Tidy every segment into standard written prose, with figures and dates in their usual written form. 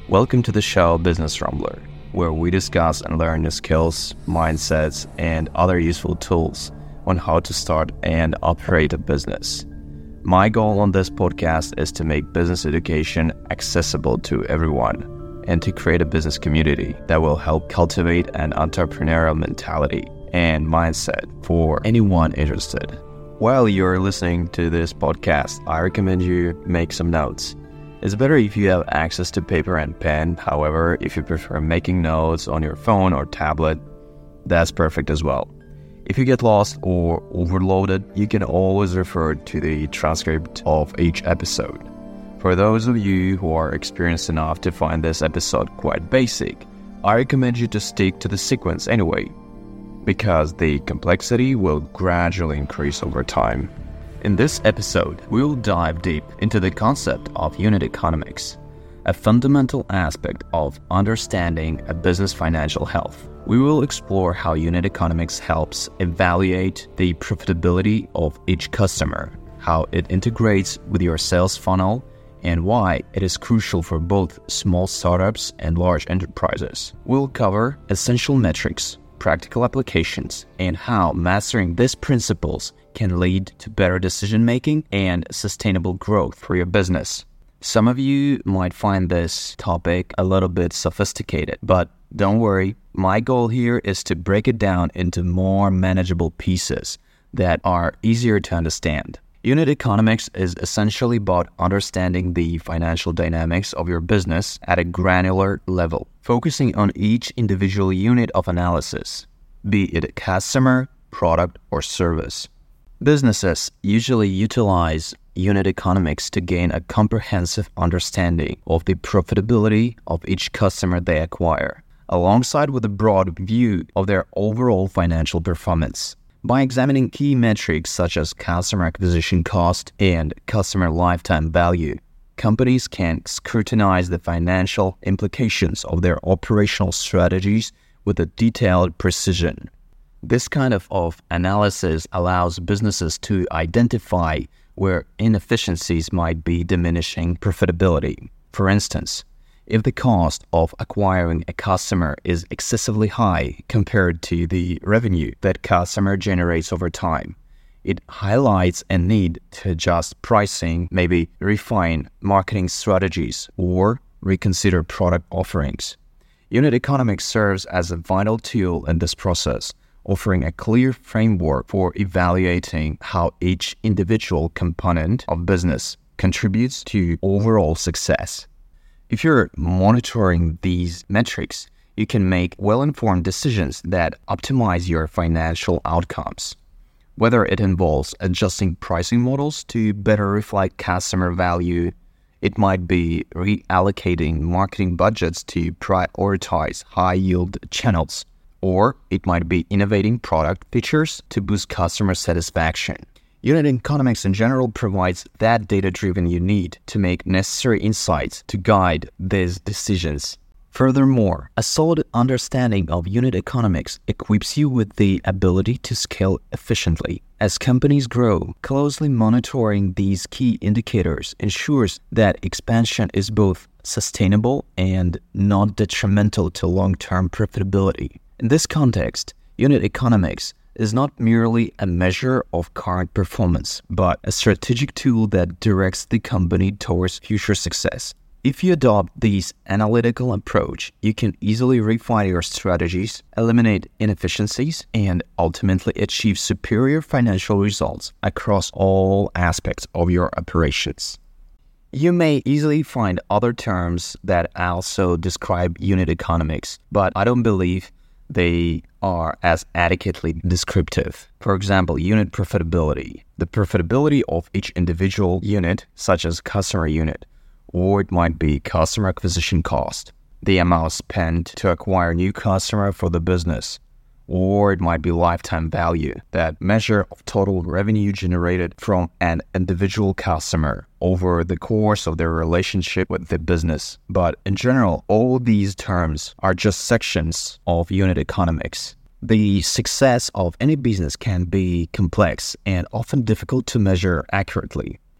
Welcome to the show Business Rumbler, where we discuss and learn new skills, mindsets, and other useful tools on how to start and operate a business. My goal on this podcast is to make business education accessible to everyone and to create a business community that will help cultivate an entrepreneurial mentality and mindset for anyone interested. While you're listening to this podcast, I recommend you make some notes. It's better if you have access to paper and pen. However, if you prefer making notes on your phone or tablet, that's perfect as well. If you get lost or overloaded, you can always refer to the transcript of each episode. For those of you who are experienced enough to find this episode quite basic, I recommend you to stick to the sequence anyway, because the complexity will gradually increase over time. In this episode, we will dive deep into the concept of unit economics, a fundamental aspect of understanding a business financial health. We will explore how unit economics helps evaluate the profitability of each customer, how it integrates with your sales funnel, and why it is crucial for both small startups and large enterprises. We'll cover essential metrics, practical applications, and how mastering these principles can lead to better decision-making and sustainable growth for your business. Some of you might find this topic a little bit sophisticated, but don't worry. My goal here is to break it down into more manageable pieces that are easier to understand. Unit economics is essentially about understanding the financial dynamics of your business at a granular level, focusing on each individual unit of analysis, be it a customer, product, or service. Businesses usually utilize unit economics to gain a comprehensive understanding of the profitability of each customer they acquire, alongside with a broad view of their overall financial performance. By examining key metrics such as customer acquisition cost and customer lifetime value, companies can scrutinize the financial implications of their operational strategies with a detailed precision. This kind of analysis allows businesses to identify where inefficiencies might be diminishing profitability. For instance, if the cost of acquiring a customer is excessively high compared to the revenue that customer generates over time, it highlights a need to adjust pricing, maybe refine marketing strategies, or reconsider product offerings. Unit economics serves as a vital tool in this process, offering a clear framework for evaluating how each individual component of business contributes to overall success. If you're monitoring these metrics, you can make well-informed decisions that optimize your financial outcomes. Whether it involves adjusting pricing models to better reflect customer value, it might be reallocating marketing budgets to prioritize high-yield channels, or it might be innovating product features to boost customer satisfaction. Unit economics in general provides that data-driven you need to make necessary insights to guide these decisions. Furthermore, a solid understanding of unit economics equips you with the ability to scale efficiently. As companies grow, closely monitoring these key indicators ensures that expansion is both sustainable and not detrimental to long-term profitability. In this context, unit economics is not merely a measure of current performance, but a strategic tool that directs the company towards future success. If you adopt this analytical approach, you can easily refine your strategies, eliminate inefficiencies, and ultimately achieve superior financial results across all aspects of your operations. You may easily find other terms that also describe unit economics, but I don't believe they are as adequately descriptive. For example, unit profitability. The profitability of each individual unit, such as customer unit, or it might be customer acquisition cost, the amount spent to acquire a new customer for the business, or it might be lifetime value, that measure of total revenue generated from an individual customer over the course of their relationship with the business. But in general, all these terms are just sections of unit economics. The success of any business can be complex and often difficult to measure accurately.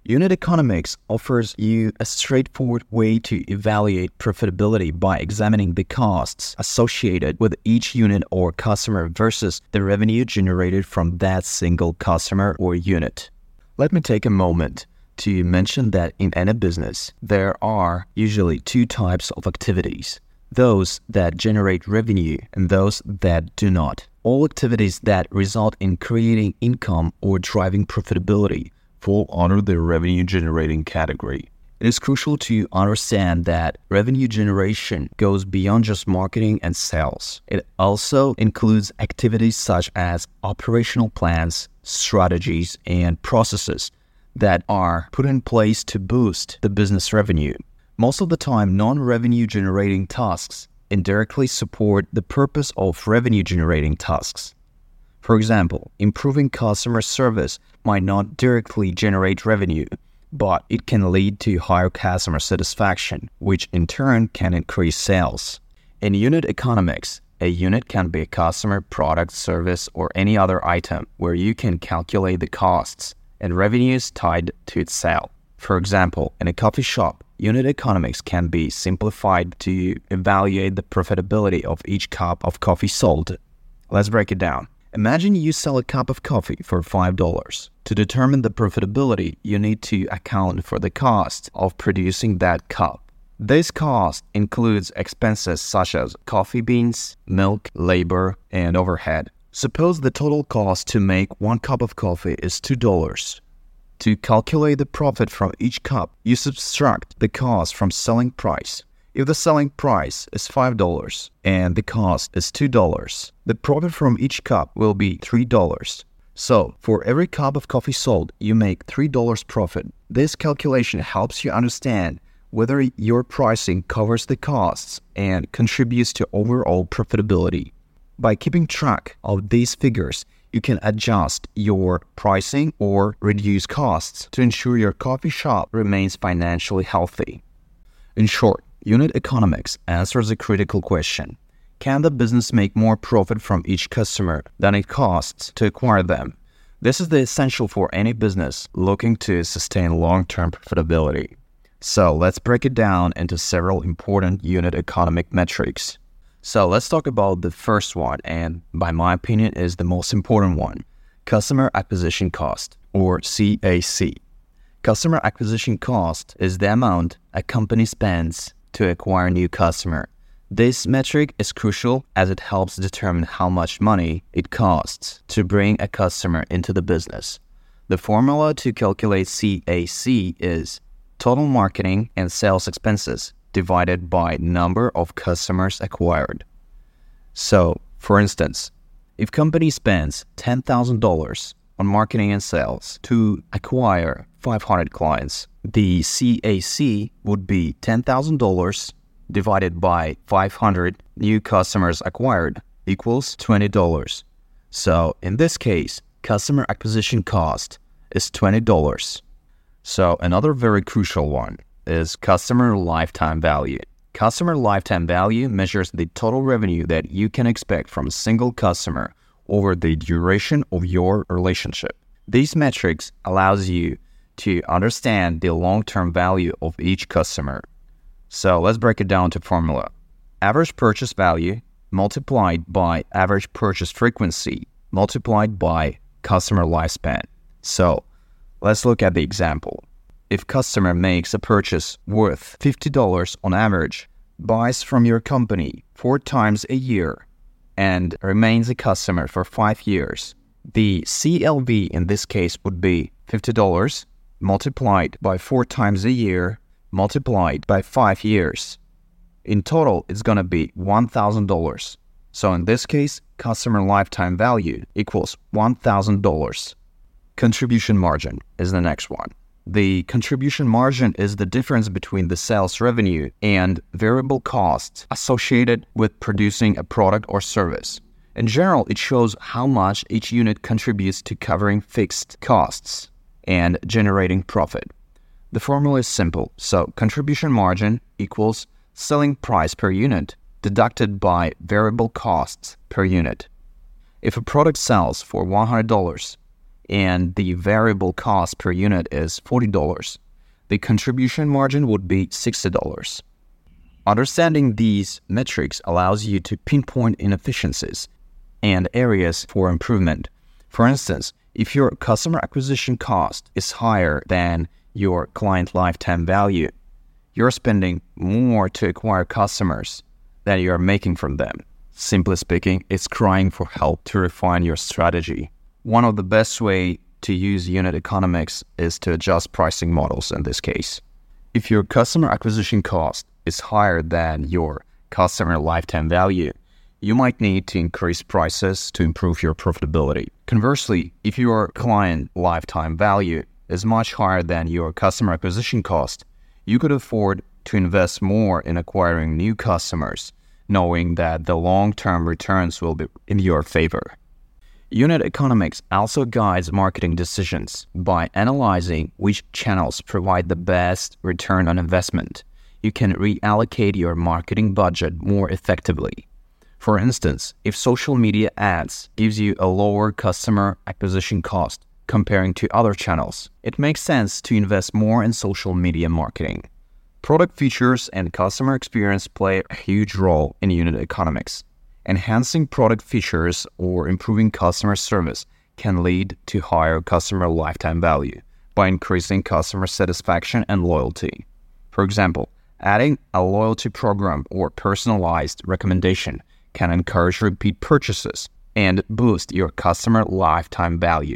Unit economics offers you a straightforward way to evaluate profitability by examining the costs associated with each unit or customer versus the revenue generated from that single customer or unit. Let me take a moment to mention that in any business, there are usually two types of activities: those that generate revenue and those that do not. All activities that result in creating income or driving profitability fall under the revenue-generating category. It is crucial to understand that revenue generation goes beyond just marketing and sales. It also includes activities such as operational plans, strategies, and processes that are put in place to boost the business revenue. Most of the time, non-revenue-generating tasks indirectly support the purpose of revenue-generating tasks. For example, improving customer service might not directly generate revenue, but it can lead to higher customer satisfaction, which in turn can increase sales. In unit economics, a unit can be a customer, product, service, or any other item where you can calculate the costs and revenues tied to its sale. For example, in a coffee shop, unit economics can be simplified to evaluate the profitability of each cup of coffee sold. Let's break it down. Imagine you sell a cup of coffee for $5. To determine the profitability, you need to account for the cost of producing that cup. This cost includes expenses such as coffee beans, milk, labor, and overhead. Suppose the total cost to make one cup of coffee is $2. To calculate the profit from each cup, you subtract the cost from selling price. If the selling price is $5 and the cost is $2, the profit from each cup will be $3. So, for every cup of coffee sold, you make $3 profit. This calculation helps you understand whether your pricing covers the costs and contributes to overall profitability. By keeping track of these figures, you can adjust your pricing or reduce costs to ensure your coffee shop remains financially healthy. In short, unit economics answers a critical question: can the business make more profit from each customer than it costs to acquire them? This is the essential for any business looking to sustain long-term profitability. So let's break it down into several important unit economic metrics. So let's talk about the first one, and by my opinion is the most important one: customer acquisition cost, or CAC. Customer acquisition cost is the amount a company spends to acquire a new customer. This metric is crucial as it helps determine how much money it costs to bring a customer into the business. The formula to calculate CAC is total marketing and sales expenses divided by number of customers acquired. So, for instance, if company spends $10,000 on marketing and sales to acquire 500 clients, the CAC would be $10,000 divided by 500 new customers acquired equals $20. So in this case, customer acquisition cost is $20. So another very crucial one is customer lifetime value. Customer lifetime value measures the total revenue that you can expect from a single customer over the duration of your relationship. These metrics allows you to understand the long-term value of each customer. So let's break it down to formula. Average purchase value multiplied by average purchase frequency multiplied by customer lifespan. So let's look at the example. If customer makes a purchase worth $50 on average, buys from your company 4 times a year, and remains a customer for 5 years, the CLV in this case would be $50 multiplied by 4 times a year multiplied by 5 years. In total, it's going to be $1,000. So in this case, customer lifetime value equals $1,000. Contribution margin is the next one. The contribution margin is the difference between the sales revenue and variable costs associated with producing a product or service. In general, it shows how much each unit contributes to covering fixed costs and generating profit. The formula is simple. So contribution margin equals selling price per unit deducted by variable costs per unit. If a product sells for $100, and the variable cost per unit is $40, the contribution margin would be $60. Understanding these metrics allows you to pinpoint inefficiencies and areas for improvement. For instance, if your customer acquisition cost is higher than your client lifetime value, you're spending more to acquire customers than you're making from them. Simply speaking, it's crying for help to refine your strategy. One of the best ways to use unit economics is to adjust pricing models in this case. If your customer acquisition cost is higher than your customer lifetime value, you might need to increase prices to improve your profitability. Conversely, if your client lifetime value is much higher than your customer acquisition cost, you could afford to invest more in acquiring new customers, knowing that the long-term returns will be in your favor. Unit economics also guides marketing decisions by analyzing which channels provide the best return on investment. You can reallocate your marketing budget more effectively. For instance, if social media ads gives you a lower customer acquisition cost comparing to other channels, it makes sense to invest more in social media marketing. Product features and customer experience play a huge role in unit economics. Enhancing product features or improving customer service can lead to higher customer lifetime value by increasing customer satisfaction and loyalty. For example, adding a loyalty program or personalized recommendation can encourage repeat purchases and boost your customer lifetime value.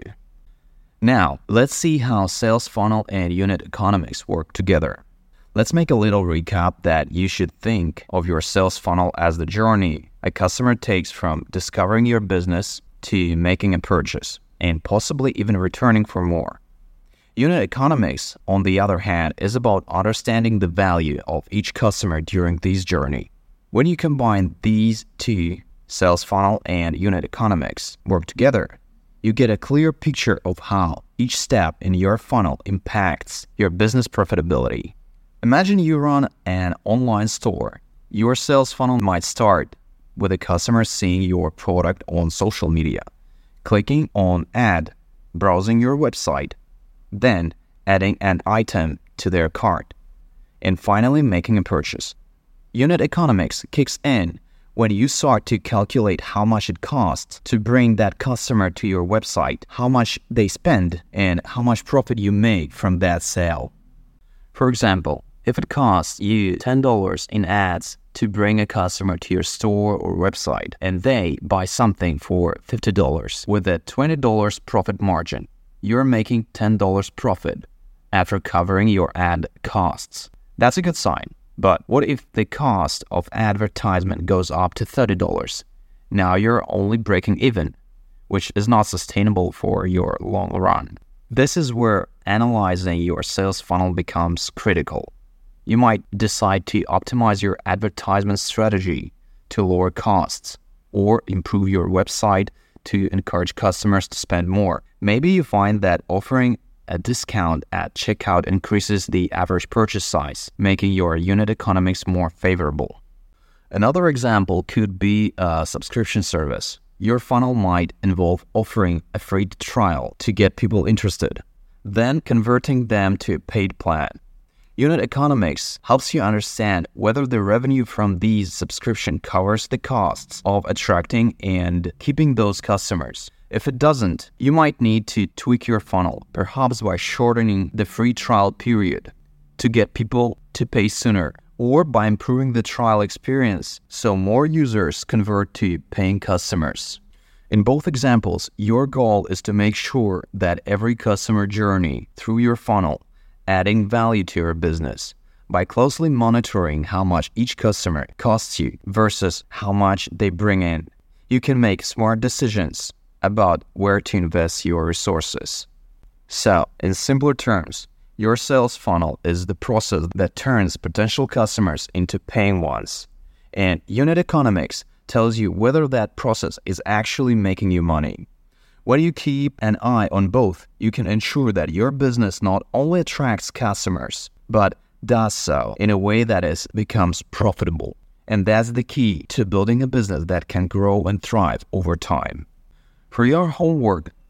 Now, let's see how sales funnel and unit economics work together. Let's make a little recap that you should think of your sales funnel as the journey a customer takes from discovering your business to making a purchase and possibly even returning for more. Unit economics, on the other hand, is about understanding the value of each customer during this journey. When you combine these two, sales funnel and unit economics, work together, you get a clear picture of how each step in your funnel impacts your business profitability. Imagine you run an online store. Your sales funnel might start with a customer seeing your product on social media, clicking on ad, browsing your website, then adding an item to their cart, and finally making a purchase. Unit economics kicks in when you start to calculate how much it costs to bring that customer to your website, how much they spend, and how much profit you make from that sale. For example, if it costs you $10 in ads to bring a customer to your store or website, and they buy something for $50 with a $20 profit margin, you're making $10 profit after covering your ad costs. That's a good sign. But what if the cost of advertisement goes up to $30? Now you're only breaking even, which is not sustainable for your long run. This is where analyzing your sales funnel becomes critical. You might decide to optimize your advertisement strategy to lower costs or improve your website to encourage customers to spend more. Maybe you find that offering a discount at checkout increases the average purchase size, making your unit economics more favorable. Another example could be a subscription service. Your funnel might involve offering a free trial to get people interested, then converting them to a paid plan. Unit economics helps you understand whether the revenue from these subscriptions covers the costs of attracting and keeping those customers. If it doesn't, you might need to tweak your funnel, perhaps by shortening the free trial period to get people to pay sooner, or by improving the trial experience so more users convert to paying customers. In both examples, your goal is to make sure that every customer journey through your funnel adding value to your business. By closely monitoring how much each customer costs you versus how much they bring in, you can make smart decisions about where to invest your resources. So, in simpler terms, your sales funnel is the process that turns potential customers into paying ones. And unit economics tells you whether that process is actually making you money. When you keep an eye on both, you can ensure that your business not only attracts customers, but does so in a way that becomes profitable. And that's the key to building a business that can grow and thrive over time. For your homework,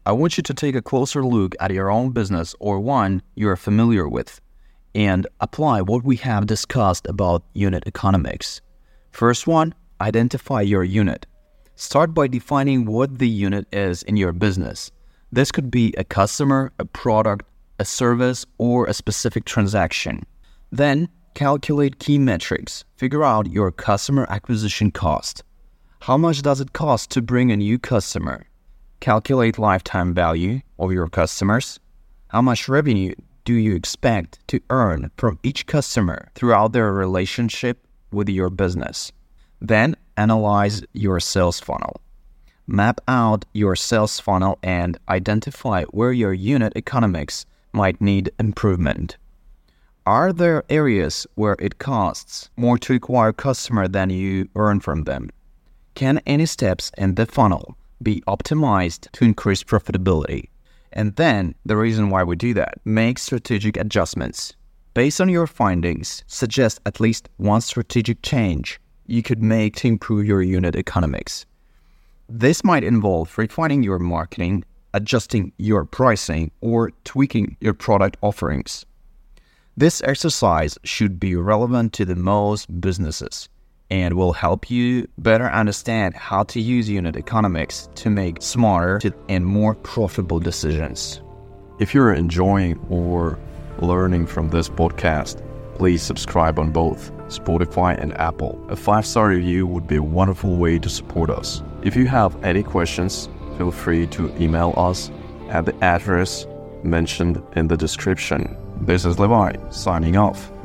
I want you to take a closer look at your own business or one you're familiar with and apply what we have discussed about unit economics. First one, identify your unit. Start by defining what the unit is in your business. This could be a customer, a product, a service, or a specific transaction. Then, calculate key metrics. Figure out your customer acquisition cost. How much does it cost to bring a new customer? Calculate lifetime value of your customers. How much revenue do you expect to earn from each customer throughout their relationship with your business? Then, analyze your sales funnel. Map out your sales funnel and identify where your unit economics might need improvement. Are there areas where it costs more to acquire a customer than you earn from them? Can any steps in the funnel be optimized to increase profitability? And then, the reason why we do that, make strategic adjustments. Based on your findings, suggest at least one strategic change you could make to improve your unit economics. This might involve refining your marketing, adjusting your pricing, or tweaking your product offerings. This exercise should be relevant to the most businesses and will help you better understand how to use unit economics to make smarter and more profitable decisions. If you're enjoying or learning from this podcast, please subscribe on both Spotify and Apple. A 5-star review would be a wonderful way to support us. If you have any questions, feel free to email us at the address mentioned in the description. This is Levi, signing off.